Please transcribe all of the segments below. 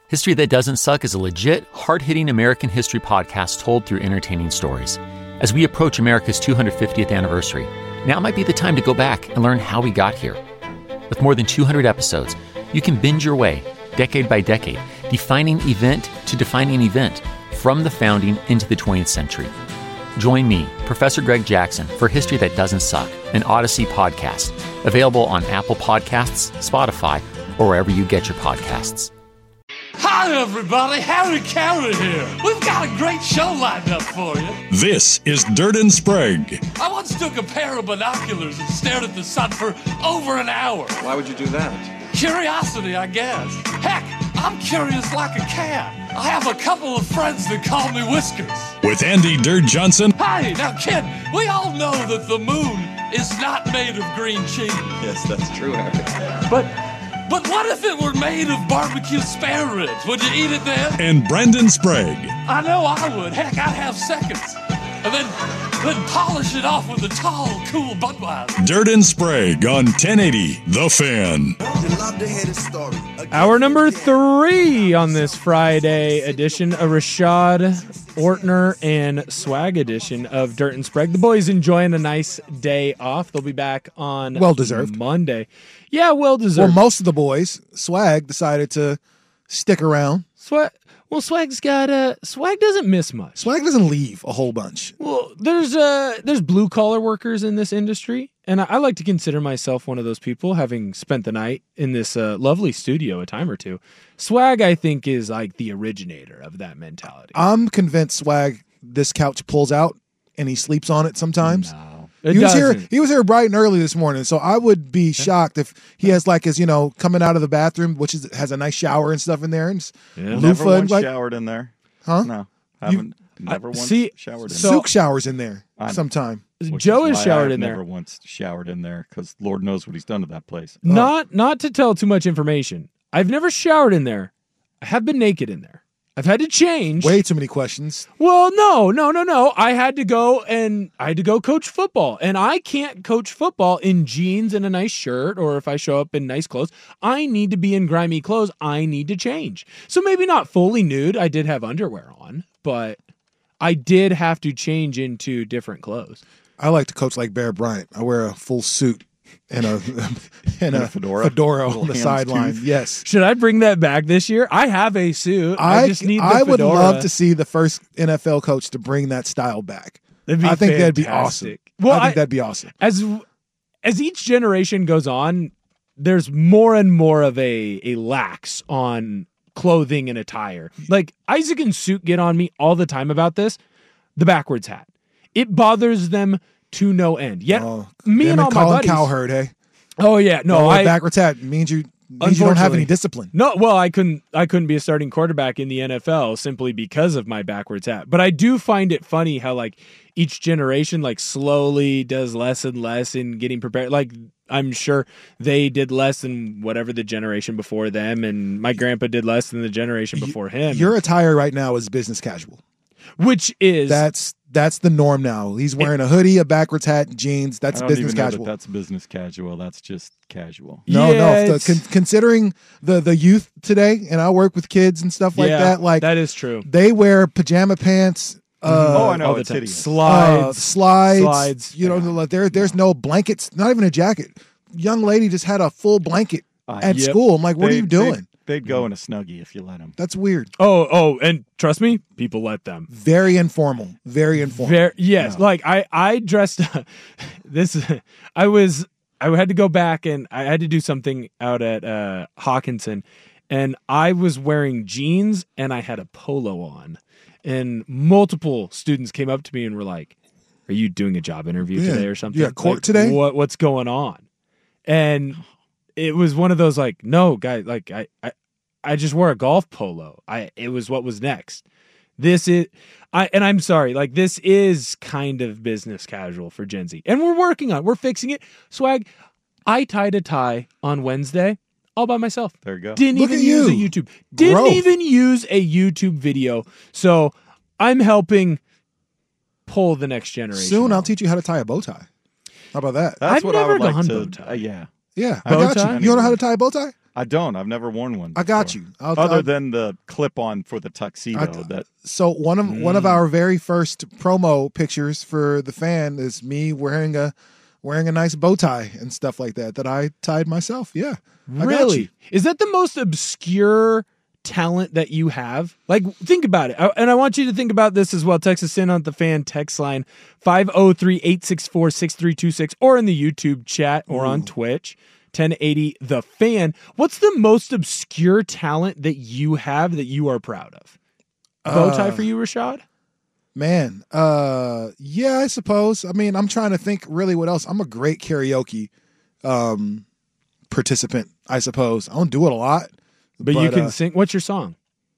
History That Doesn't Suck is a legit, hard-hitting American history podcast told through entertaining stories. As we approach America's 250th anniversary, now might be the time to go back and learn how we got here. With more than 200 episodes, you can binge your way, decade by decade, defining event to defining event, from the founding into the 20th century. Join me, Professor Greg Jackson, for History That Doesn't Suck, an Odyssey podcast, available on Apple Podcasts, Spotify, or wherever you get your podcasts. Hi, everybody. Harry Carey here. We've got a great show lined up for you. This is Dirt and Sprague. I once took a pair of binoculars and stared at the sun for over an hour. Why would you do that? Curiosity, I guess. Heck, I'm curious like a cat. I have a couple of friends that call me Whiskers. With Andy Dirt Johnson. Hi, now, kid, we all know that the moon is not made of green cheese. Yes, that's true, Harry. But what if it were made of barbecue spare ribs? Would you eat it then? And Brendan Sprague. I know I would. Heck, I'd have seconds. And then polish it off with a tall, cool Budweiser. Dirt and Sprague on 1080 The Fan. Hour number 3 on this Friday edition, a Rashad Ortner and Swag edition of Dirt and Sprague. The boys enjoying a nice day off. They'll be back on well-deserved Monday. Yeah, well-deserved. Well, most of the boys, Swag decided to stick around. Swag doesn't miss much. Swag doesn't leave a whole bunch. Well, there's blue-collar workers in this industry, and I like to consider myself one of those people, having spent the night in this lovely studio a time or two. Swag, I think, is like the originator of that mentality. I'm convinced Swag, this couch pulls out, and he sleeps on it sometimes. No. He was here bright and early this morning, so I would be shocked if he has like his, coming out of the bathroom, which has a nice shower and stuff in there, and Never once showered in there. Huh? No, haven't. Never once showered in there. Zook showers in there sometime. Joe has showered in there. Never once showered in there because Lord knows what he's done to that place. Not to tell too much information. I've never showered in there. I have been naked in there. I've had to change. Way too many questions. Well, no. I had to go coach football, and I can't coach football in jeans and a nice shirt, or if I show up in nice clothes, I need to be in grimy clothes. I need to change. So maybe not fully nude. I did have underwear on, but I did have to change into different clothes. I like to coach like Bear Bryant. I wear a full suit and a fedora on the sideline. Yes. Should I bring that back this year? I have a suit. I just need the fedora. I would love to see the first NFL coach to bring that style back. I think that'd be awesome. Well, I think that'd be awesome. As each generation goes on, there's more and more of a lax on clothing and attire. Like Isaac and Suit get on me all the time about this. The backwards hat. It bothers them to no end. Yet me and all my buddies. Cowherd, hey? Oh yeah, no. Backwards hat means you don't have any discipline. No, well, I couldn't be a starting quarterback in the NFL simply because of my backwards hat. But I do find it funny how like each generation like slowly does less and less in getting prepared. Like I'm sure they did less than whatever the generation before them, and my grandpa did less than the generation before him. Your attire right now is business casual, which is that's the norm now. He's wearing a hoodie, a backwards hat, jeans. That's business casual. That's business casual. That's just casual. No. Considering the youth today, and I work with kids and stuff like that. Like that is true. They wear pajama pants. I know. It's hideous. Slides. There's no blankets. Not even a jacket. Young lady just had a full blanket at school. I'm like, what are you doing? They'd go in a Snuggie if you let them. That's weird. Oh, and trust me, people let them. Very informal. Yes, no. Like I dressed I had to go back and I had to do something out at Hawkinson, and I was wearing jeans and I had a polo on, and multiple students came up to me and were like, "Are you doing a job interview today or something? Yeah, court today? What's going on?" And it was one of those like, no, guys, like I just wore a golf polo. It was what was next. I'm sorry, like this is kind of business casual for Gen Z. And we're fixing it. Swag, I tied a tie on Wednesday all by myself. There you go. Didn't even use a YouTube video. So I'm helping pull the next generation. Soon I'll teach you how to tie a bow tie. How about that? That's I've what never I would like gone to. bow tie. Yeah, I got you. You don't know how to tie a bow tie? I don't. I've never worn one. I got before. you. Other than the clip-on for the tuxedo. So one of our very first promo pictures for the fan is me wearing a nice bow tie and stuff like that I tied myself. Yeah. I got Really? you. Is that the most obscure talent that you have? Like, think about it. And I want you to think about this as well. Text us in on the fan text line 503-864-6326 or in the YouTube chat or on Twitch. 1080 The Fan. What's the most obscure talent that you have that you are proud of? Bow tie for you, Rashad? Man, yeah, I suppose. I mean, I'm trying to think really what else. I'm a great karaoke participant, I suppose. I don't do it a lot. But you can sing. What's your song?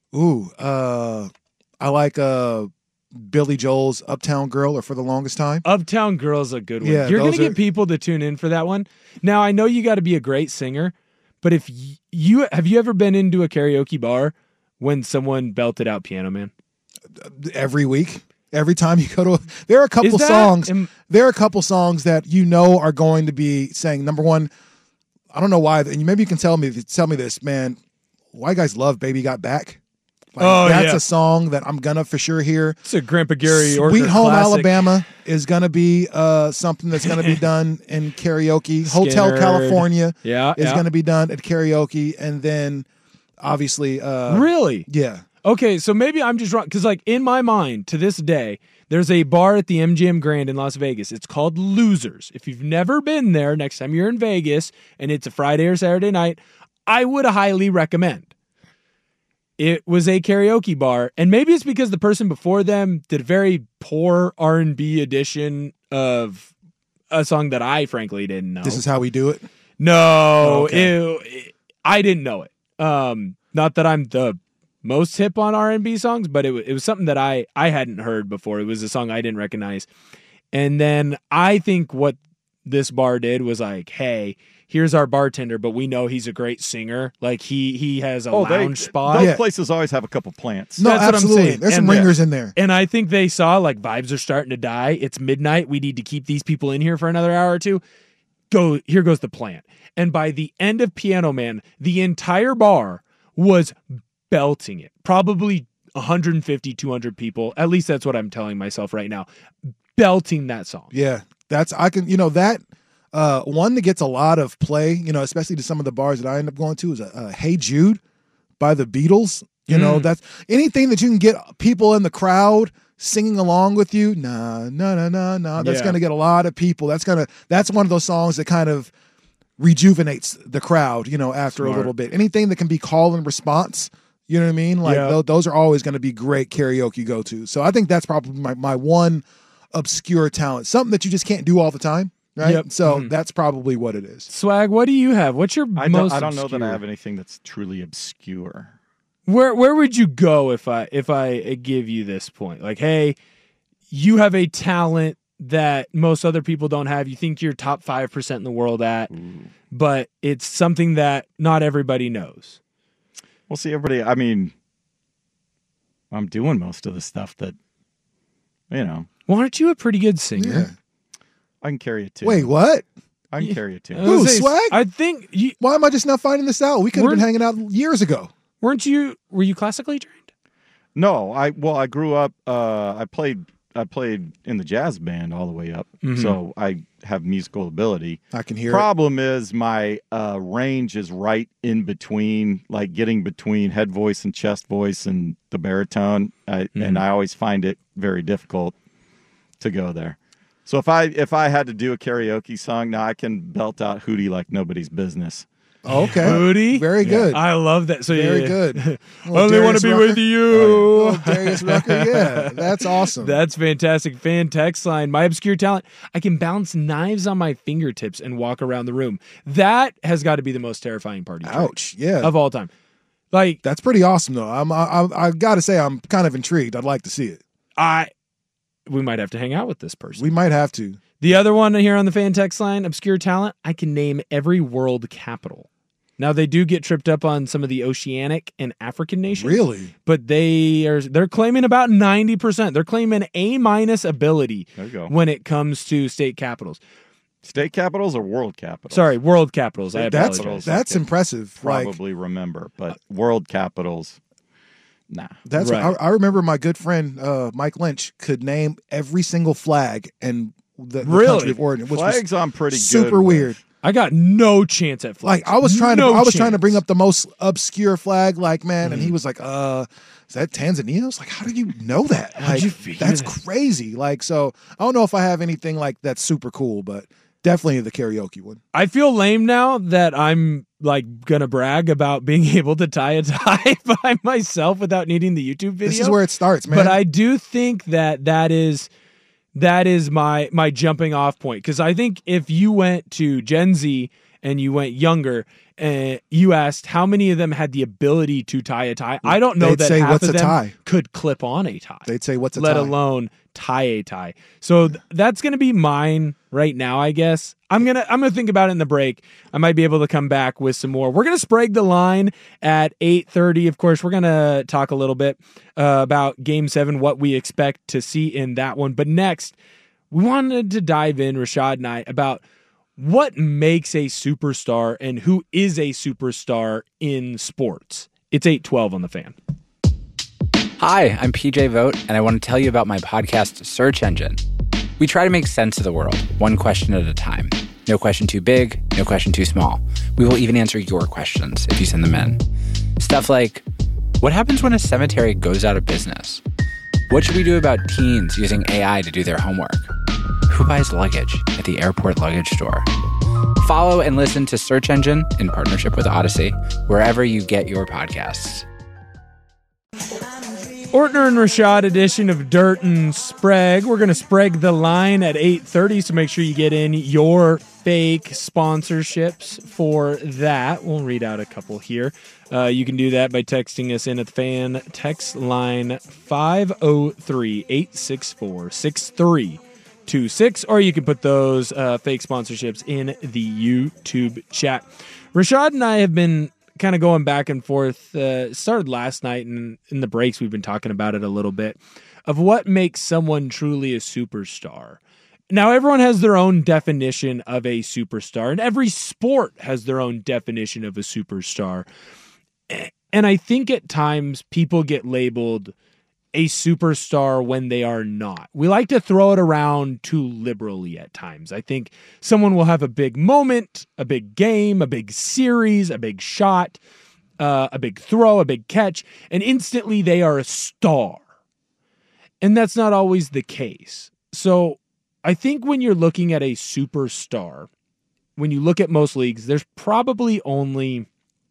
I like Billy Joel's Uptown Girl, or For the Longest Time. Uptown Girl's a good one. Yeah, You're going to get people to tune in for that one. Now, I know you got to be a great singer, but if you have you ever been into a karaoke bar when someone belted out Piano Man? Every week. Every time you go to there are a couple songs. There are a couple songs that you know are going to be saying, number one, I don't know why, and maybe you can tell me this, man. White guys love Baby Got Back. Like, that's a song that I'm gonna for sure hear. It's a Grandpa Gary Sweet Home classic. Alabama is gonna be something that's gonna be done in karaoke. Hotel California is gonna be done at karaoke, and then obviously really? Yeah. Okay, so maybe I'm just wrong, because like in my mind to this day, there's a bar at the MGM Grand in Las Vegas. It's called Losers. If you've never been there, next time you're in Vegas and it's a Friday or Saturday night, I would highly recommend. It was a karaoke bar, and maybe it's because the person before them did a very poor R&B edition of a song that I frankly didn't know. This Is How We Do It? No, I didn't know it. Not that I'm the most hip on R&B songs, but it was something that I hadn't heard before. It was a song I didn't recognize. And then I think what this bar did was like, hey, here's our bartender, but we know he's a great singer. Like he has a lounge spot. Those places always have a couple plants. No, That's absolutely. what I'm saying. There's some ringers in there. And I think they saw like vibes are starting to die. It's midnight. We need to keep these people in here for another hour or two. Here goes the plant. And by the end of Piano Man, the entire bar was belting it. Probably 150, 200 people. At least that's what I'm telling myself right now. Belting that song. Yeah. That one that gets a lot of play, especially to some of the bars that I end up going to, is Hey Jude by the Beatles. That's anything that you can get people in the crowd singing along with you. Nah. That's going to get a lot of people. That's one of those songs that kind of rejuvenates the crowd, after a little bit. Anything that can be call and response, you know what I mean? Like those are always going to be great karaoke go-tos. So I think that's probably my one obscure talent, something that you just can't do all the time. Right. Yep. So that's probably what it is. Swag, what do you have? What's your most I don't know obscure? that I have anything that's truly obscure. Where would you go if I give you this point? Like, hey, you have a talent that most other people don't have. You think you're top 5% in the world at, but it's something that not everybody knows. Well, see, everybody, I mean, I'm doing most of the stuff that, Well, aren't you a pretty good singer? Yeah. I can carry it too. Wait, what? I can carry it too. Who, Swag? I think Why am I just not finding this out? We could have been hanging out years ago. were you classically trained? No, I grew up. I played in the jazz band all the way up, so I have musical ability. I can hear. Problem is my range is right in between, like getting between head voice and chest voice and the baritone, and I always find it very difficult to go there. So if I had to do a karaoke song, now I can belt out Hootie like nobody's business. Okay. Hootie? Very good. I love that. So Very good. Only want to be with you. Darius Rucker, yeah. That's awesome. That's fantastic. Fan text line. My obscure talent, I can bounce knives on my fingertips and walk around the room. That has got to be the most terrifying party trick Ouch. Yeah. of all time. Like, That's pretty awesome, though. I got to say, I'm kind of intrigued. I'd like to see it. we might have to hang out with this person. We might have to. The other one here on the fan text line, obscure talent, I can name every world capital. Now, they do get tripped up on some of the oceanic and African nations. Really? But they're claiming about 90%. They're claiming A- ability There you go. when it comes to state capitals. State capitals or world capitals? Sorry, world capitals. I That's apologize. that's impressive. Like, Probably remember, but world capitals, nah. that's Right. I remember my good friend Mike Lynch could name every single flag and the Really? country of origin, which was Flags I'm pretty good super with. weird. I got no chance at flags. Like I was trying No to bring chance. up the most obscure flag, like man, and he was like, is that Tanzania? I was like, how did you know that? How'd Like you figure that's that? crazy. Like, so I don't know if I have anything like that's super cool, but definitely the karaoke one. I feel lame now that I'm like gonna brag about being able to tie a tie by myself without needing the YouTube video. This is where it starts, man. But I do think that is my jumping off point, because I think if you went to Gen Z and you went younger and you asked how many of them had the ability to tie a tie, I don't know They'd that say, half "What's of a them tie?" could clip on a tie. They'd say, "What's a let tie?" alone tie a tie. So that's going to be mine right now, I guess. I'm going to think about it in the break. I might be able to come back with some more. We're going to Sprague the line at 8:30. Of course, we're going to talk a little bit about Game 7, what we expect to see in that one. But next, we wanted to dive in, Rashad and I, about what makes a superstar and who is a superstar in sports. It's 8:12 on the Fan. Hi, I'm PJ Vogt, and I want to tell you about my podcast, Search Engine. We try to make sense of the world, one question at a time. No question too big, no question too small. We will even answer your questions if you send them in. Stuff like, what happens when a cemetery goes out of business? What should we do about teens using AI to do their homework? Who buys luggage at the airport luggage store? Follow and listen to Search Engine in partnership with Odyssey, wherever you get your podcasts. Ortner and Rashad edition of Dirt and Sprague. We're going to Sprague the line at 8:30, so make sure you get in your fake sponsorships for that. We'll read out a couple here. You can do that by texting us in at the Fan text line 503-864-6326, or you can put those fake sponsorships in the YouTube chat. Rashad and I have been kind of going back and forth, started last night, and in the breaks we've been talking about it a little bit, of what makes someone truly a superstar. Now, everyone has their own definition of a superstar, and every sport has their own definition of a superstar. And I think at times people get labeled a superstar when they are not. We like to throw it around too liberally at times. I think someone will have a big moment, a big game, a big series, a big shot, a big throw, a big catch, and instantly they are a star. And that's not always the case. So I think when you're looking at a superstar, when you look at most leagues, there's probably only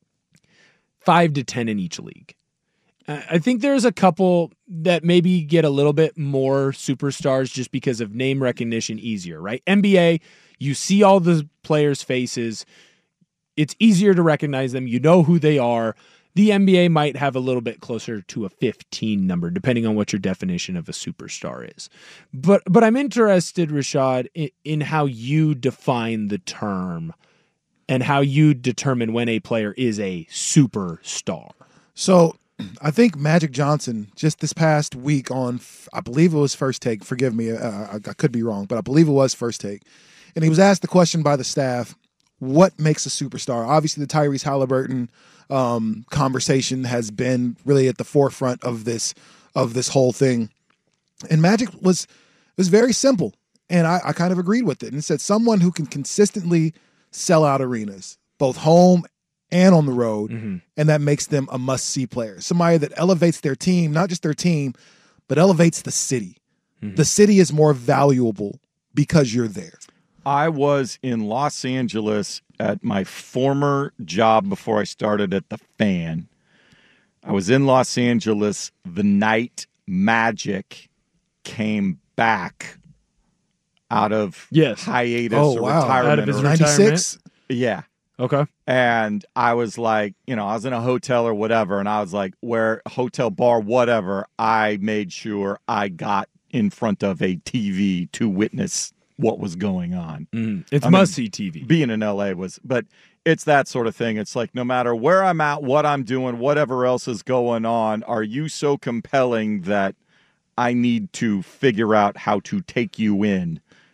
5 to 10 in each league. I think there's a couple that maybe get a little bit more superstars just because of name recognition easier, right? NBA, you see all the players' faces. It's easier to recognize them. You know who they are. The NBA might have a little bit closer to a 15 number, depending on what your definition of a superstar is. But I'm interested, Rashad, in how you define the term and how you determine when a player is a superstar. So I think Magic Johnson just this past week on, I believe it was First Take. Forgive me, I could be wrong, but I believe it was First Take. And he was asked the question by the staff, what makes a superstar? Obviously, the Tyrese Halliburton conversation has been really at the forefront of this whole thing. And Magic was very simple, and I kind of agreed with it. And it said someone who can consistently sell out arenas, both home and on the road, and that makes them a must-see player. Somebody that elevates their team, not just their team, but elevates the city. The city is more valuable because you're there. I was in Los Angeles at my former job before I started at the Fan. I was in Los Angeles the night Magic came back out of hiatus or retirement. Out of his or, 96? Yeah. Okay. And I was like, I was in a hotel or whatever, and I was like, hotel, bar, whatever, I made sure I got in front of a TV to witness what was going on. It's must-see TV. Being in LA but it's that sort of thing. It's like, no matter where I'm at, what I'm doing, whatever else is going on, are you so compelling that I need to figure out how to take you in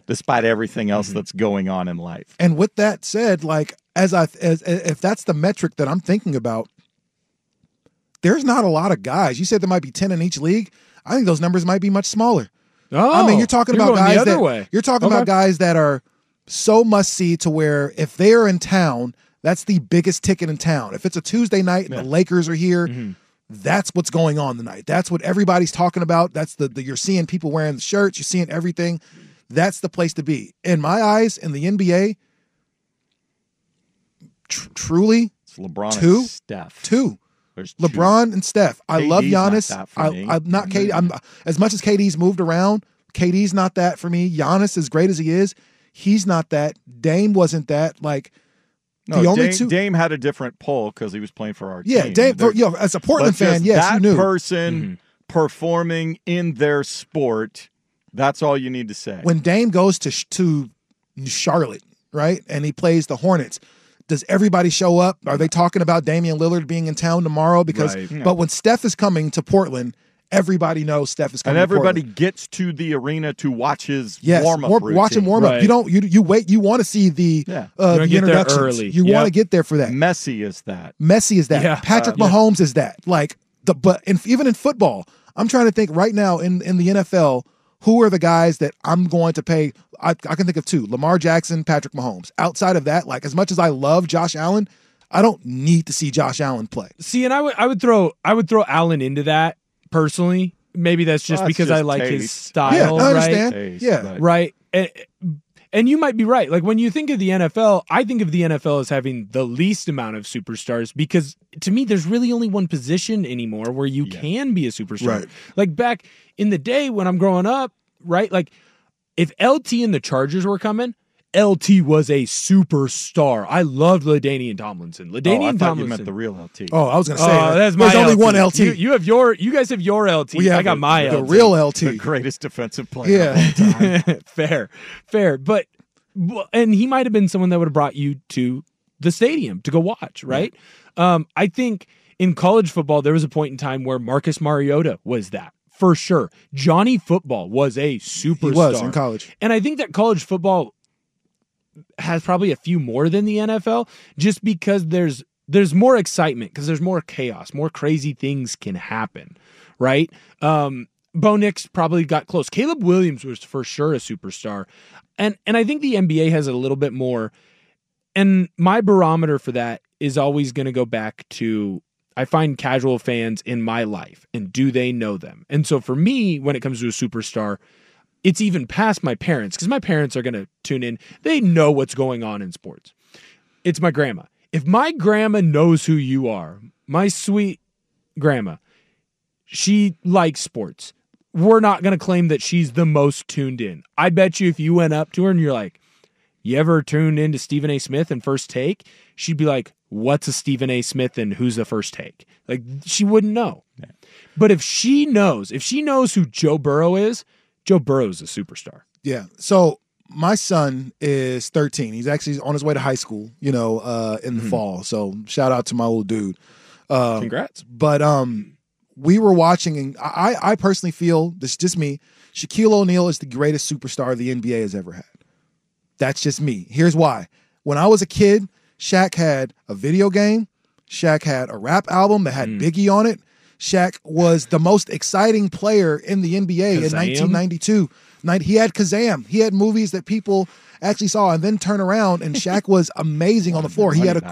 despite everything else that's going on in life. And with that said, like as if that's the metric that I'm thinking about, there's not a lot of guys. You said there might be 10 in each league. I think those numbers might be much smaller. Oh, I mean, you're talking about going the guys other that way. you're talking about guys that are so must see to where if they are in town, that's the biggest ticket in town. If it's a Tuesday night and the Lakers are here, that's what's going on tonight. That's what everybody's talking about. That's the you're seeing people wearing the shirts, you're seeing everything. That's the place to be. In my eyes, in the NBA, truly, It's LeBron Two? and Steph. two. There's LeBron and Steph. I love KD's not Giannis. that for me. I'm not KD. I'm as much as KD's moved around. KD's not that for me. Giannis, as great as he is, he's not that. Dame wasn't that. Like No, the only Dame, two. Dame had a different pull because he was playing for our Yeah, team. Dame. There- As a Portland but just fan, yes, that you knew. person performing in their sport. That's all you need to say. When Dame goes to Charlotte, right, and he plays the Hornets, does everybody show up? Are they talking about Damian Lillard being in town tomorrow? Because, Right. but when Steph is coming to Portland, everybody knows Steph is coming. and to everybody Portland. gets to the arena to watch his Yes, warm-up routine. watch him warm up. Right. You don't. You wait. You want to see the Yeah. the get there introductions. early. You Yep. want to get there for that. Messi is that. Messi is that. Yeah. Patrick Mahomes is that. Like even in football, I'm trying to think right now in the NFL, who are the guys that I'm going to pay? I can think of two: Lamar Jackson, Patrick Mahomes. Outside of that, like as much as I love Josh Allen, I don't need to see Josh Allen play. See, and I would throw Allen into that personally. Maybe that's just Well, that's because I just like his taste. style, Yeah, I right? understand. Taste, Yeah. but- Right. And you might be right. Like when you think of the NFL, I think of the NFL as having the least amount of superstars because to me, there's really only one position anymore where you can be a superstar. Right. Like back in the day when I'm growing up, right? Like if LT and the Chargers were coming, LT was a superstar. I loved LaDainian Tomlinson. Oh, I LaDainian thought you Tomlinson. meant the real LT. Oh, I was going to say That's my there's only LT. one LT. You guys have your LT. We have I got my the LT. real LT. the greatest defensive player of Yeah. all time. fair. But and he might have been someone that would have brought you to the stadium to go watch, right? I think in college football there was a point in time where Marcus Mariota was that for sure. Johnny Football was a superstar. He was in college. And I think that college football has probably a few more than the NFL just because there's more excitement because there's more chaos, more crazy things can happen, right? Bo Nix probably got close. Caleb Williams was for sure a superstar. And I think the NBA has a little bit more. And my barometer for that is always going to go back to I find casual fans in my life and do they know them? And so for me, when it comes to a superstar, it's even past my parents because my parents are going to tune in. They know what's going on in sports. It's my grandma. If my grandma knows who you are, my sweet grandma, she likes sports. We're not going to claim that she's the most tuned in. I bet you if you went up to her and you're like, you ever tuned into Stephen A. Smith and First Take? She'd be like, what's a Stephen A. Smith and who's the First Take? Like, she wouldn't know. Yeah. But if she knows who Joe Burrow is, Joe Burrow's a superstar. Yeah. So my son is 13. He's actually on his way to high school, in the fall. So shout out to my old dude. Congrats. But we were watching, and I personally feel, this is just me, Shaquille O'Neal is the greatest superstar the NBA has ever had. That's just me. Here's why. When I was a kid, Shaq had a video game. Shaq had a rap album that had Biggie on it. Shaq was the most exciting player in the NBA in 1992. He had Kazam. He had movies that people actually saw and then turn around, and Shaq was amazing on the floor. He had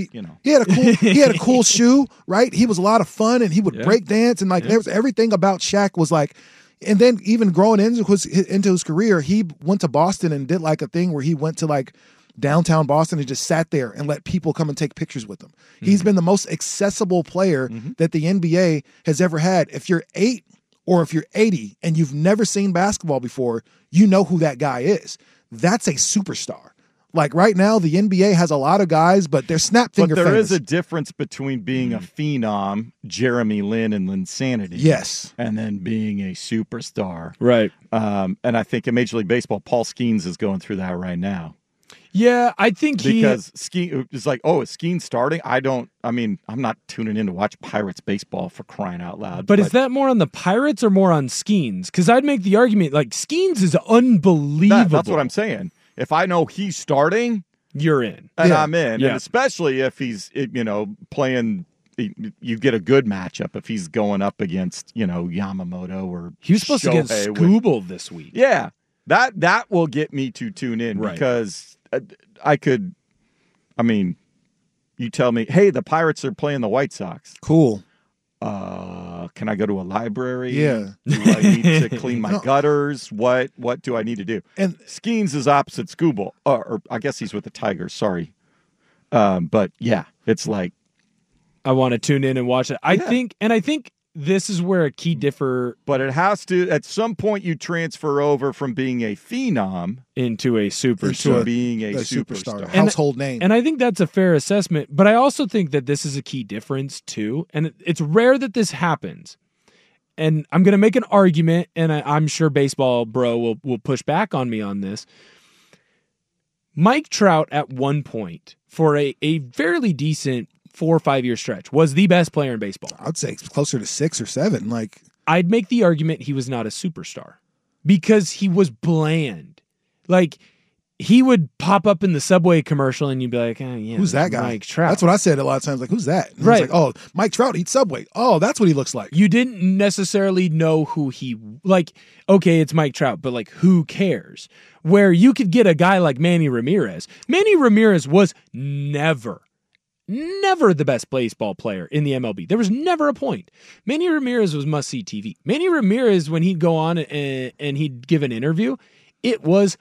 he had a cool shoe, right? He was a lot of fun, and he would break dance, and there was everything about Shaq was like. And then even growing into his career, he went to Boston and did like a thing where he went to like downtown Boston and just sat there and let people come and take pictures with him. Mm-hmm. He's been the most accessible player that the NBA has ever had. If you're 8 or if you're 80 and you've never seen basketball before, you know who that guy is. That's a superstar. Like right now, the NBA has a lot of guys, but they're snap finger But there famous. is a difference between being a phenom, Jeremy Lin and Linsanity. Yes. And then being a superstar. Right. And I think in Major League Baseball, Paul Skeens is going through that right now. Yeah, I think because Skeen is like, oh, is Skeen starting? I'm not tuning in to watch Pirates baseball for crying out loud. But is that more on the Pirates or more on Skeens? Because I'd make the argument like Skeens is unbelievable. That's what I'm saying. If I know he's starting, you're in, and I'm in, Yeah. and especially if he's playing. You get a good matchup if he's going up against Yamamoto or he was supposed to get Shohei Skubal this week. Yeah, that will get me to tune in because I could. I mean, you tell me, hey, the Pirates are playing the White Sox. Cool. Can I go to a library? Yeah. Do I need to clean my gutters? What do I need to do? And Skeens is opposite Skubal, or I guess he's with the Tigers. Sorry, but yeah, it's like I want to tune in and watch it. I think this is where a key differ. But it has to at some point you transfer over from being a phenom into a superstar, to being a superstar, household name. And I think that's a fair assessment. But I also think that this is a key difference too. And it's rare that this happens. And I'm going to make an argument, and I'm sure Baseball Bro will push back on me on this. Mike Trout at one point for a fairly decent 4 or 5 year stretch was the best player in baseball. I'd say it's closer to 6 or 7. Like I'd make the argument he was not a superstar because he was bland. Like he would pop up in the Subway commercial and you'd be like, oh, yeah, who's that guy? Mike Trout. That's what I said a lot of times. Like, who's that? And right. Like, oh, Mike Trout eats Subway. Oh, that's what he looks like. You didn't necessarily know who he, like, okay, it's Mike Trout, but like, who cares? Where you could get a guy like Manny Ramirez. Manny Ramirez was never the best baseball player in the MLB. There was never a point. Manny Ramirez was must-see TV. Manny Ramirez, when he'd go on and he'd give an interview, it was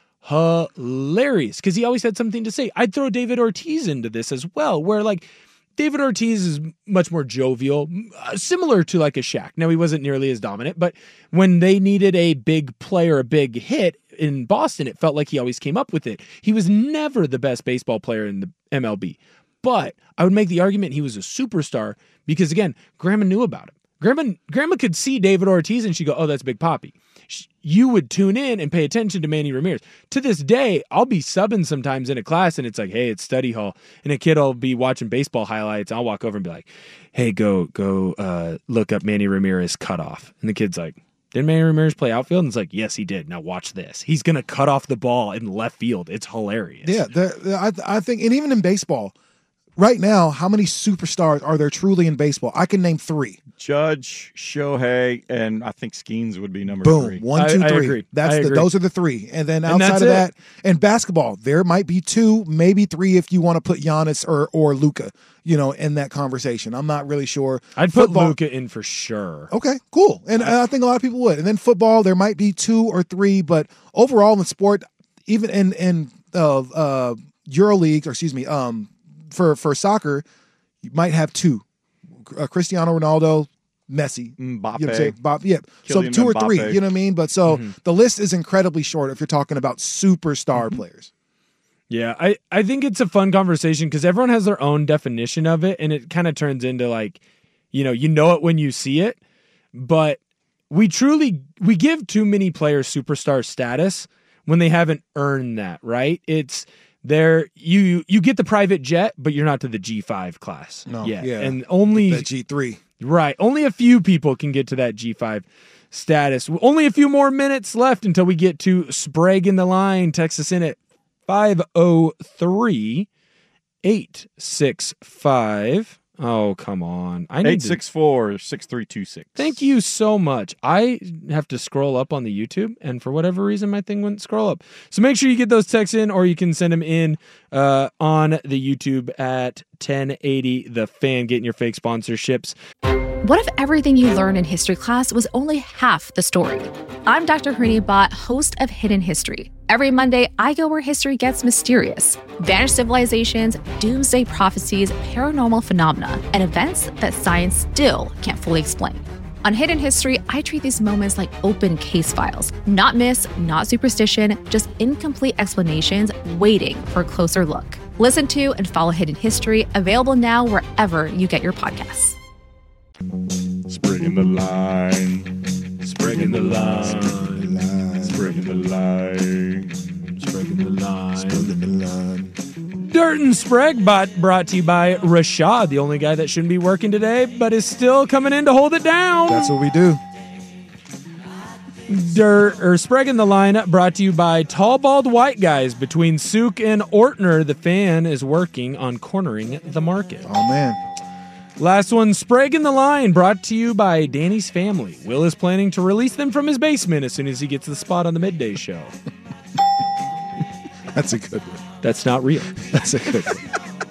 hilarious because he always had something to say. I'd throw David Ortiz into this as well, where like David Ortiz is much more jovial, similar to like a Shaq. Now, he wasn't nearly as dominant, but when they needed a big player, a big hit in Boston, it felt like he always came up with it. He was never the best baseball player in the MLB. But I would make the argument he was a superstar because, again, Grandma knew about him. Grandma could see David Ortiz and she'd go, oh, that's Big Papi. You would tune in and pay attention to Manny Ramirez. To this day, I'll be subbing sometimes in a class and it's like, hey, it's study hall. And a kid will be watching baseball highlights. I'll walk over and be like, hey, go look up Manny Ramirez cutoff. And the kid's like, did Manny Ramirez play outfield? And it's like, yes, he did. Now watch this. He's going to cut off the ball in left field. It's hilarious. Yeah, I think, and even in baseball, right now, how many superstars are there truly in baseball? I can name 3. Judge, Shohei, and I think Skeens would be number Boom. 3. 1, 2, 3. I agree. Those are the 3. And then outside of that, in basketball, there might be 2, maybe 3 if you want to put Giannis or Luka, in that conversation. I'm not really sure. I'd put Luka in for sure. Okay, cool. And I think a lot of people would. And then football, there might be 2 or 3, but overall in sport, even in EuroLeague, or excuse me, for soccer, you might have 2. Cristiano Ronaldo, Messi. Mbappe. You know what I'm saying? Yeah. So Kylian 2 or 3, Mbappe. you know what I mean? But so the list is incredibly short if you're talking about superstar players. Yeah, I think it's a fun conversation because everyone has their own definition of it, and it kind of turns into like, you know it when you see it, but we give too many players superstar status when they haven't earned that, right? It's there you get the private jet, but you're not to the G5 class yet. Yeah. And only the G3. Right. Only a few people can get to that G5 status. Only a few more minutes left until we get to Sprague in the line. Text us in at 503-865. Oh, come on. I need 864-6326. Thank you so much. I have to scroll up on the YouTube, and for whatever reason, my thing wouldn't scroll up. So make sure you get those texts in, or you can send them in on the YouTube at 1080 The Fan, getting your fake sponsorships. What if everything you learned in history class was only half the story? I'm Dr. Harini Bhatt, host of Hidden History. Every Monday, I go where history gets mysterious. Vanished civilizations, doomsday prophecies, paranormal phenomena, and events that science still can't fully explain. On Hidden History, I treat these moments like open case files. Not myths, not superstition, just incomplete explanations waiting for a closer look. Listen to and follow Hidden History, available now wherever you get your podcasts. Sprague in the line. Sprague in the line. Sprague in the line. Sprague in the line. Sprague in the line. Dirt and Sprague brought to you by Rashad, the only guy that shouldn't be working today, but is still coming in to hold it down. That's what we do. Sprague in the line brought to you by Tall Bald White Guys. Between Souk and Ortner, the fan is working on cornering the market. Oh, man. Last one, Sprague in the line, brought to you by Danny's family. Will is planning to release them from his basement as soon as he gets the spot on the midday show. That's a good one. That's not real. That's a good one.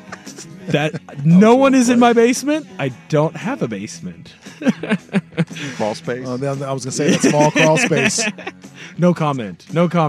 No one is in my basement. I don't have a basement. Crawl space. I was going to say that small crawl space. No comment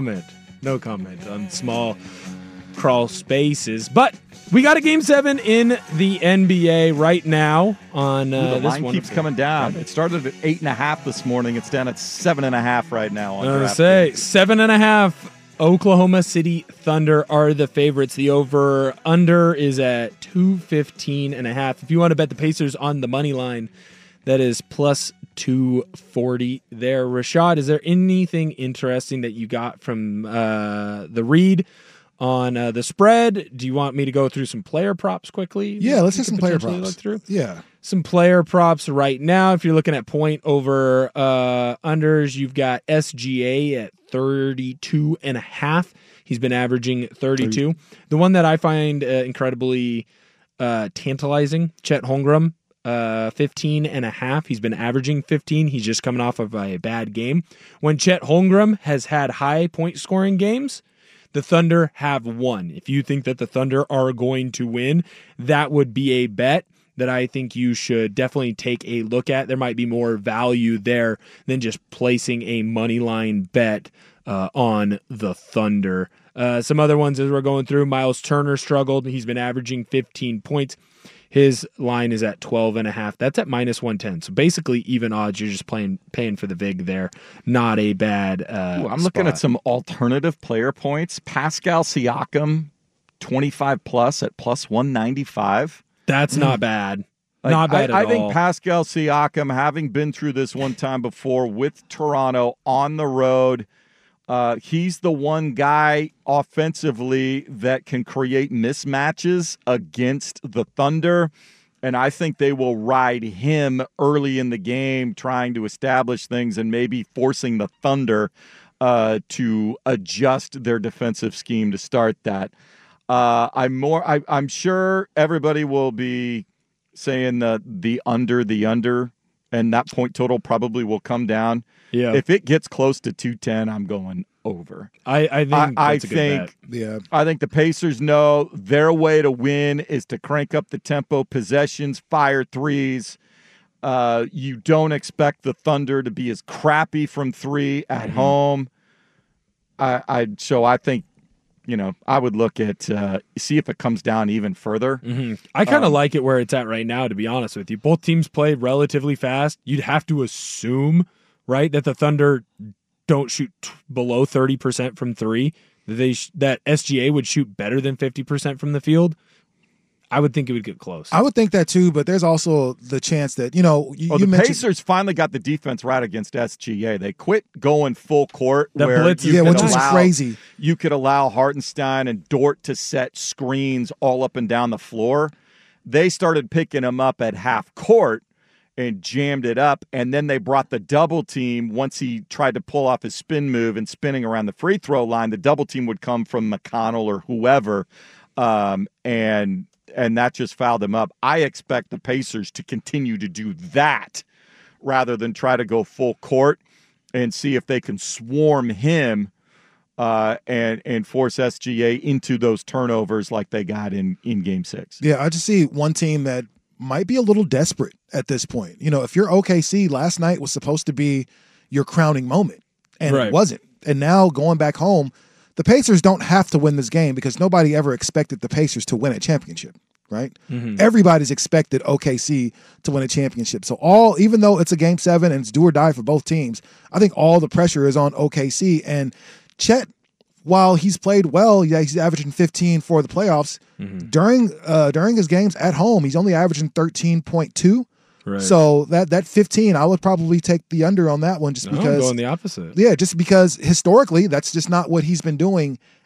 on small crawl spaces. But we got a Game 7 in the NBA right now. On the this line one keeps coming down. It started at 8.5 this morning. It's down at 7.5 right now. On I was say 7.5. Oklahoma City Thunder are the favorites. The over-under is at 215.5. If you want to bet the Pacers on the money line, that is plus 240 there. Rashad, is there anything interesting that you got from the read on the spread? Do you want me to go through some player props quickly? Yeah, let's hit some player potentially props. Look through? Yeah. Some player props right now. If you're looking at point over unders, you've got SGA at 32.5. He's been averaging 32. The one that I find incredibly tantalizing, Chet Holmgren, 15.5. He's been averaging 15. He's just coming off of a bad game. When Chet Holmgren has had high point scoring games, the Thunder have won. If you think that the Thunder are going to win, that would be a bet that I think you should definitely take a look at. There might be more value there than just placing a money line bet on the Thunder. Some other ones as we're going through, Miles Turner struggled. He's been averaging 15 points. His line is at 12.5. That's at minus 110. So basically even odds. You're just paying for the vig there. Not a bad I'm looking at some alternative player points. Pascal Siakam, 25 plus at plus 195. That's not bad. Not bad at all. I think Pascal Siakam, having been through this one time before with Toronto on the road, he's the one guy offensively that can create mismatches against the Thunder, and I think they will ride him early in the game, trying to establish things and maybe forcing the Thunder to adjust their defensive scheme to start that. I'm sure everybody will be saying the under, and that point total probably will come down. Yeah. If it gets close to 210, I'm going over. I think that's a good bet. Yeah. I think the Pacers know their way to win is to crank up the tempo, possessions, fire threes. You don't expect the Thunder to be as crappy from three at home. So I think, I would look at see if it comes down even further. Mm-hmm. I kind of like it where it's at right now, to be honest with you. Both teams play relatively fast. You'd have to assume, right, that the Thunder don't shoot below 30% from three. That SGA would shoot better than 50% from the field. I would think it would get close. I would think that too, but there's also the chance that, you mentioned Pacers finally got the defense right against SGA. They quit going full court. That where blitz you which could was allow- crazy. You could allow Hartenstein and Dort to set screens all up and down the floor. They started picking them up at half court and jammed it up, and then they brought the double team. Once he tried to pull off his spin move and spinning around the free throw line, the double team would come from McConnell or whoever, and that just fouled him up. I expect the Pacers to continue to do that rather than try to go full court and see if they can swarm him and force SGA into those turnovers like they got in Game 6. Yeah, I just see one team that might be a little desperate at this point. If you're OKC, last night was supposed to be your crowning moment, and Right. it wasn't. And now going back home, the Pacers don't have to win this game because nobody ever expected the Pacers to win a championship, right? Mm-hmm. Everybody's expected OKC to win a championship. So even though it's a Game 7 and it's do or die for both teams, I think all the pressure is on OKC. And Chet, while he's played well, he's averaging 15 for the playoffs. Mm-hmm. During his games at home, he's only averaging 13.2. Right. So that 15, I would probably take the under on that one just I'm because going the opposite. just because historically that's just not what he's been doing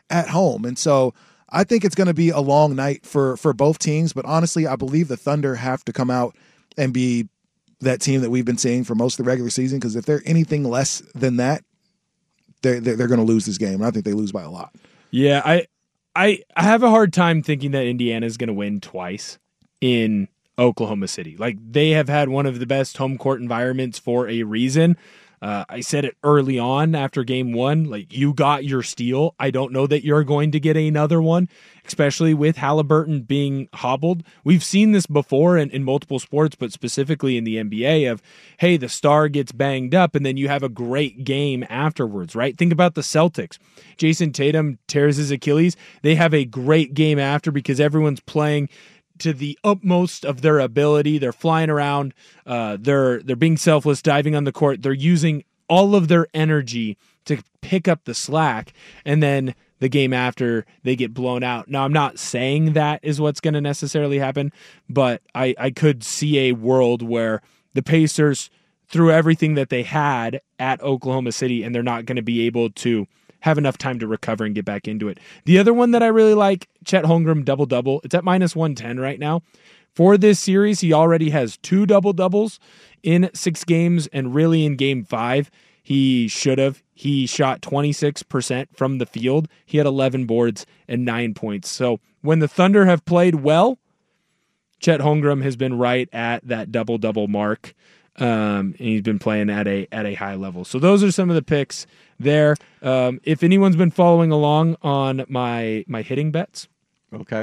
at home. And so I think it's going to be a long night for both teams. But honestly, I believe the Thunder have to come out and be that team that we've been seeing for most of the regular season, because if they're anything less than that, they're going to lose this game. And I think they lose by a lot. Yeah, I have a hard time thinking that Indiana is going to win twice in Oklahoma City. Like, they have had one of the best home court environments for a reason. I said it early on after game one, like, you got your steal. I don't know that you're going to get another one, especially with Halliburton being hobbled. We've seen this before in multiple sports, but specifically in the NBA of, hey, the star gets banged up and then you have a great game afterwards, right? Think about the Celtics. Jason Tatum tears his Achilles. They have a great game after because everyone's playing to the utmost of their ability. They're flying around. They're being selfless, diving on the court. They're using all of their energy to pick up the slack. And then the game after, they get blown out. Now, I'm not saying that is what's going to necessarily happen, but I could see a world where the Pacers threw everything that they had at Oklahoma City, and they're not going to be able to have enough time to recover and get back into it. The other one that I really like, Chet Holmgren double-double. It's at -110 right now. For this series, he already has 2 double-doubles in 6 games, and really in game 5, he should have. He shot 26% from the field. He had 11 boards and 9 points. So when the Thunder have played well, Chet Holmgren has been right at that double-double mark. And he's been playing at a high level. So those are some of the picks there. If anyone's been following along on my hitting bets, Okay.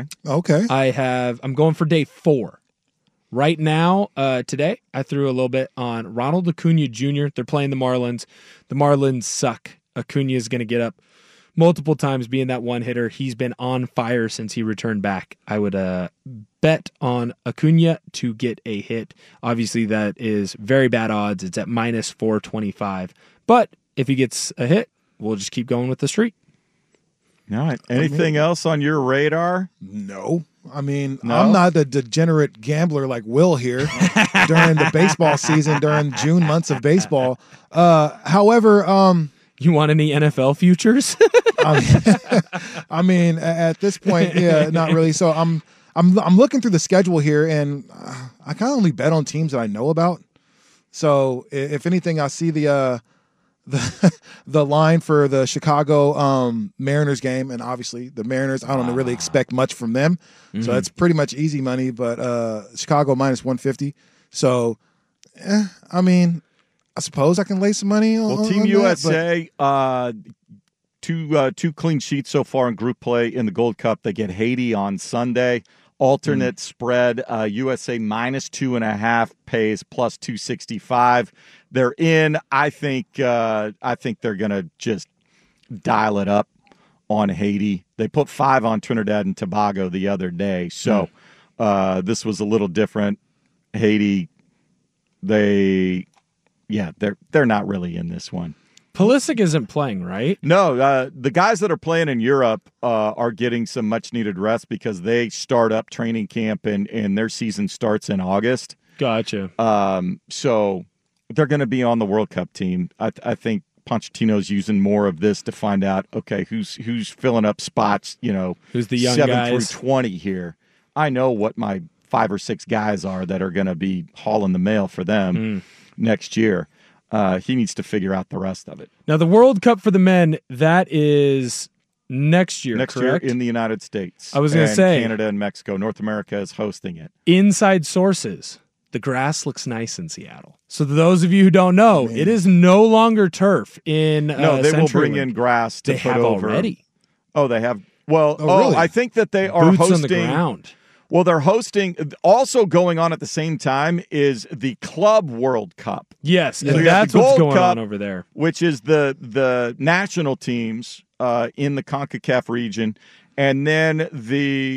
I'm going for day 4. Right now, today, I threw a little bit on Ronald Acuna Jr. They're playing the Marlins. The Marlins suck. Acuna is going to get up multiple times being that one hitter. He's been on fire since he returned back. I would bet on Acuna to get a hit. Obviously, that is very bad odds. It's at -425. But if he gets a hit, we'll just keep going with the streak. All right. Anything else on your radar? No. I mean, I'm not a degenerate gambler like Will here during the baseball season, during June months of baseball. However, you want any NFL futures? I mean, at this point, yeah, not really. So I'm looking through the schedule here, and I kind of only bet on teams that I know about. So if anything, I see the line for the Chicago Mariners game, and obviously the Mariners, I don't really expect much from them. So that's pretty much easy money. But Chicago -150. So, I mean, I suppose I can lay some money on. Well, Team on USA, two clean sheets so far in group play in the Gold Cup. They get Haiti on Sunday. Alternate spread, USA -2.5 pays +265. They're in. I think they're gonna just dial it up on Haiti. They put 5 on Trinidad and Tobago the other day, so this was a little different. Haiti, they're not really in this one. Pulisic isn't playing, right? No, the guys that are playing in Europe are getting some much-needed rest because they start up training camp and their season starts in August. Gotcha. So they're going to be on the World Cup team. I think Pochettino's using more of this to find out, okay, who's filling up spots, who's the young 7 guys through 20 here. I know what my 5 or 6 guys are that are going to be hauling the mail for them next year. He needs to figure out the rest of it. Now, the World Cup for the men, that is next year, Next correct? year in the United States. I was going to say. Canada and Mexico. North America is hosting it. Inside sources, the grass looks nice in Seattle. So those of you who don't know, it is no longer turf in No, they will bring CenturyLink. in grass to They put have over. already. Oh, they have. Well, really? I think that they are Boots hosting. on the ground. Well, they're hosting. Also going on at the same time is the Club World Cup. Yes, So you and have that's the what's Gold going Cup, on over there. which is the national teams in the CONCACAF region, and then the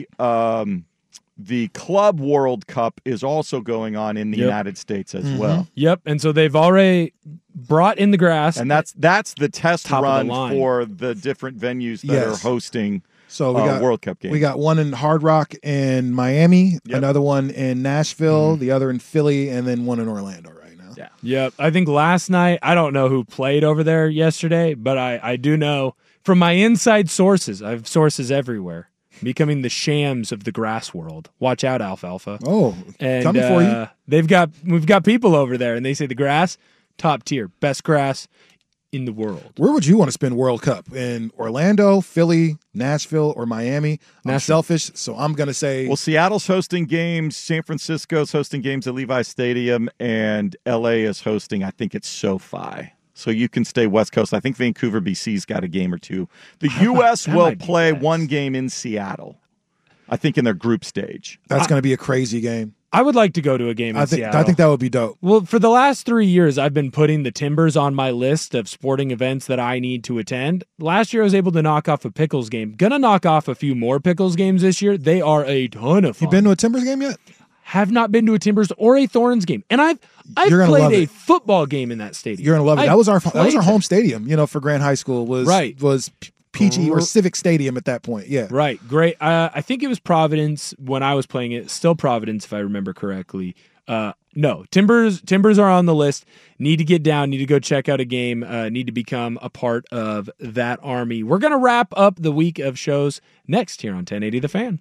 Club World Cup is also going on in the United States as well. Yep, and so they've already brought in the grass. And that's the test Top of the run line. for the different venues that are hosting So we got World Cup games. We got one in Hard Rock in Miami, another one in Nashville, the other in Philly, and then one in Orlando right now. Yep, I think last night, I don't know who played over there yesterday, but I do know From my inside sources, I have sources everywhere. Becoming the Shams of the grass world. Watch out, Alfalfa. Oh, and coming for you. We've got people over there, and they say the grass, top tier, best grass in the world. Where would you want to spend World Cup? In Orlando, Philly, Nashville, or Miami? I'm selfish, so I'm going to say... Well, Seattle's hosting games, San Francisco's hosting games at Levi Stadium, and L.A. is hosting, I think it's SoFi. So you can stay West Coast. I think Vancouver, BC's got a game or two. The U.S. will play one game in Seattle, I think in their group stage. That's going to be a crazy game. I would like to go to a game in Seattle. I think that would be dope. Well, for the last 3 years, I've been putting the Timbers on my list of sporting events that I need to attend. Last year, I was able to knock off a Pickles game. Gonna knock off a few more Pickles games this year. They are a ton of fun. You been to a Timbers game yet? Have not been to a Timbers or a Thorns game, and I've played a football game in that stadium. You're gonna love it. That was our home stadium. For Grant High School was PG or Civic Stadium at that point. Yeah, right. Great. I think it was Providence when I was playing it. Still Providence, if I remember correctly. No, Timbers are on the list. Need to get down. Need to go check out a game. Need to become a part of that army. We're gonna wrap up the week of shows next here on 1080 The Fan.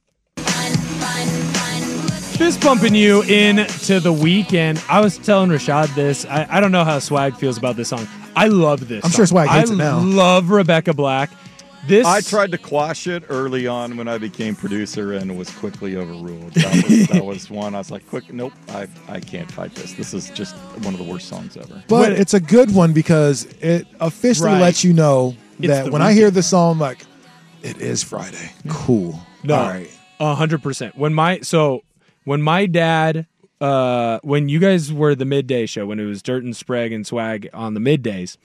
Fist pumping you into the weekend. I was telling Rashad this. I don't know how Swag feels about this song. I love this I'm song. sure Swag hates it now. I love Rebecca Black. I tried to quash it early on when I became producer and was quickly overruled. That was one. I was like, nope, I can't fight this. This is just one of the worst songs ever. But it's a good one because it officially lets you know that when I hear the song, I'm like, it is Friday. Cool. No, all right. 100%. When my dad, when you guys were the midday show, when it was Dirt and Sprague and Swag on the middays,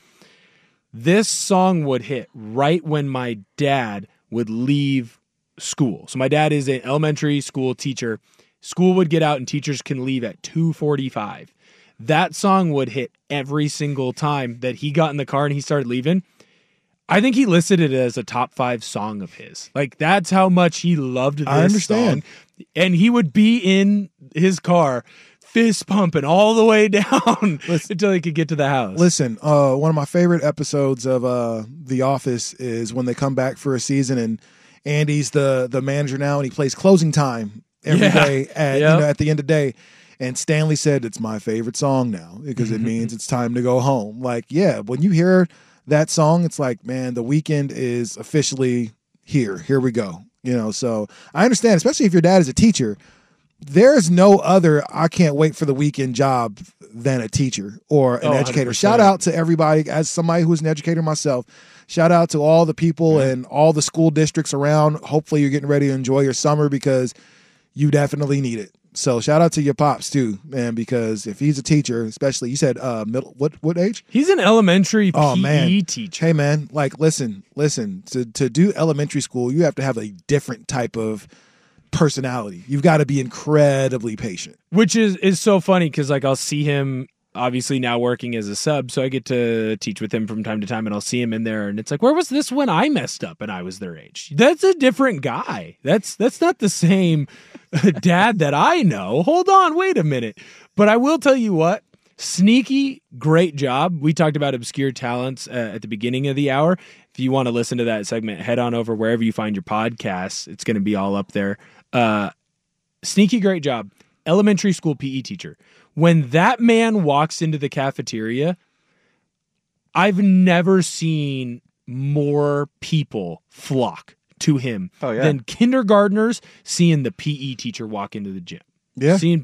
this song would hit right when my dad would leave school. So my dad is an elementary school teacher. School would get out and teachers can leave at 2:45. That song would hit every single time that he got in the car and he started leaving. I think he listed it as a top 5 song of his. Like, that's how much he loved this song. And he would be in his car fist pumping all the way down until he could get to the house. Listen, one of my favorite episodes of The Office is when they come back for a season and Andy's the manager now and he plays Closing Time every day at the end of the day. And Stanley said, it's my favorite song now because it means it's time to go home. Like, yeah, when you hear that song, it's like, man, the weekend is officially here. Here we go. So I understand, especially if your dad is a teacher, there's no other I can't wait for the weekend job than a teacher or an educator. 100%. Shout out to everybody. As somebody who's an educator myself, shout out to all the people and all the school districts around. Hopefully you're getting ready to enjoy your summer because you definitely need it. So shout out to your pops too, man, because if he's a teacher, especially you said middle, what age? He's an elementary PE teacher. Hey man, like listen, to do elementary school, you have to have a different type of personality. You've got to be incredibly patient. Which is so funny because like I'll see him obviously now working as a sub, so I get to teach with him from time to time and I'll see him in there and it's like, where was this when I messed up and I was their age? That's a different guy. That's not the same dad that I know. Hold on, wait a minute. But I will tell you what, Sneaky, great job. We talked about obscure talents at the beginning of the hour. If you want to listen to that segment, head on over wherever you find your podcasts. It's going to be all up there. Sneaky, great job. Elementary school PE teacher. When that man walks into the cafeteria, I've never seen more people flock to him than kindergartners seeing the PE teacher walk into the gym. Yeah. Seeing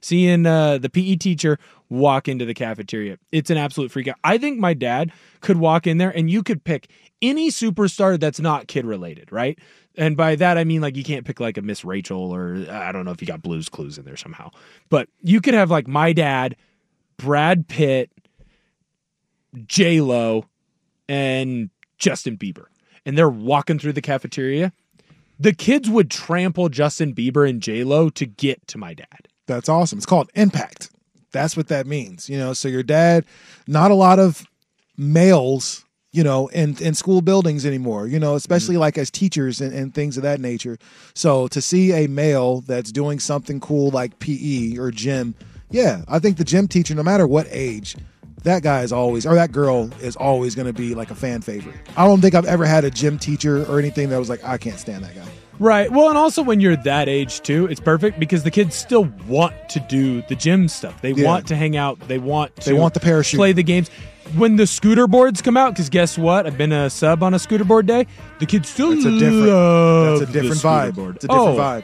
the PE teacher walk into the cafeteria. It's an absolute freak out. I think my dad could walk in there and you could pick any superstar that's not kid related, right? And by that, I mean, like, you can't pick like a Miss Rachel or I don't know if you got Blue's Clues in there somehow, but you could have like my dad, Brad Pitt, J-Lo, and Justin Bieber. And they're walking through the cafeteria. The kids would trample Justin Bieber and J-Lo to get to my dad. That's awesome. It's called impact. That's what that means. So your dad, not a lot of males, in school buildings anymore, especially like as teachers and things of that nature. So to see a male that's doing something cool like PE or gym, I think the gym teacher, no matter what age, that guy is always, or that girl is always going to be like a fan favorite. I don't think I've ever had a gym teacher or anything that was like, I can't stand that guy. Right. Well, and also when you're that age too, it's perfect because the kids still want to do the gym stuff. They want to hang out. They want the parachute, play the games. When the scooter boards come out, because guess what? I've been a sub on a scooter board day. The kids still love That's a different vibe. board. It's a different vibe.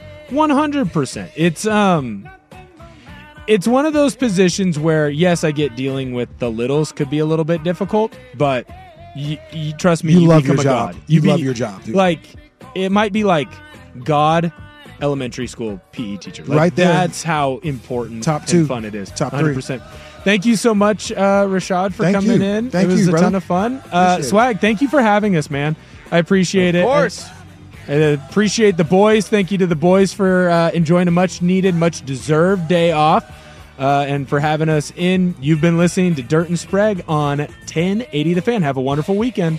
100%. It's one of those positions where, yes, I get dealing with the littles could be a little bit difficult, but you trust me, you love become your a job. god. You love your job, dude. Like, it might be like God, elementary school PE teacher. Like, right there. That's how important Top 2. and fun it is. Top 100%. Thank you so much, Rashad, for coming in. Thank it was you, a brother. ton of fun. Appreciate Swag, thank you for having us, man. I appreciate it. Of course. I appreciate the boys. Thank you to the boys for enjoying a much-needed, much-deserved day off and for having us in. You've been listening to Dirt and Sprague on 1080 The Fan. Have a wonderful weekend.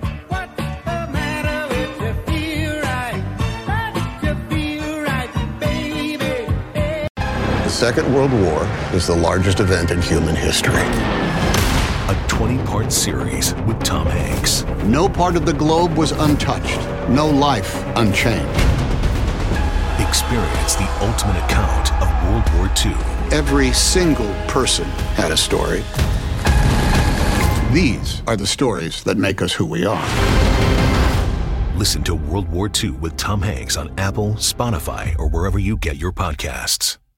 The Second World War is the largest event in human history. A 20-part series with Tom Hanks. No part of the globe was untouched. No life unchanged. Experience the ultimate account of World War II. Every single person had a story. These are the stories that make us who we are. Listen to World War II with Tom Hanks on Apple, Spotify, or wherever you get your podcasts.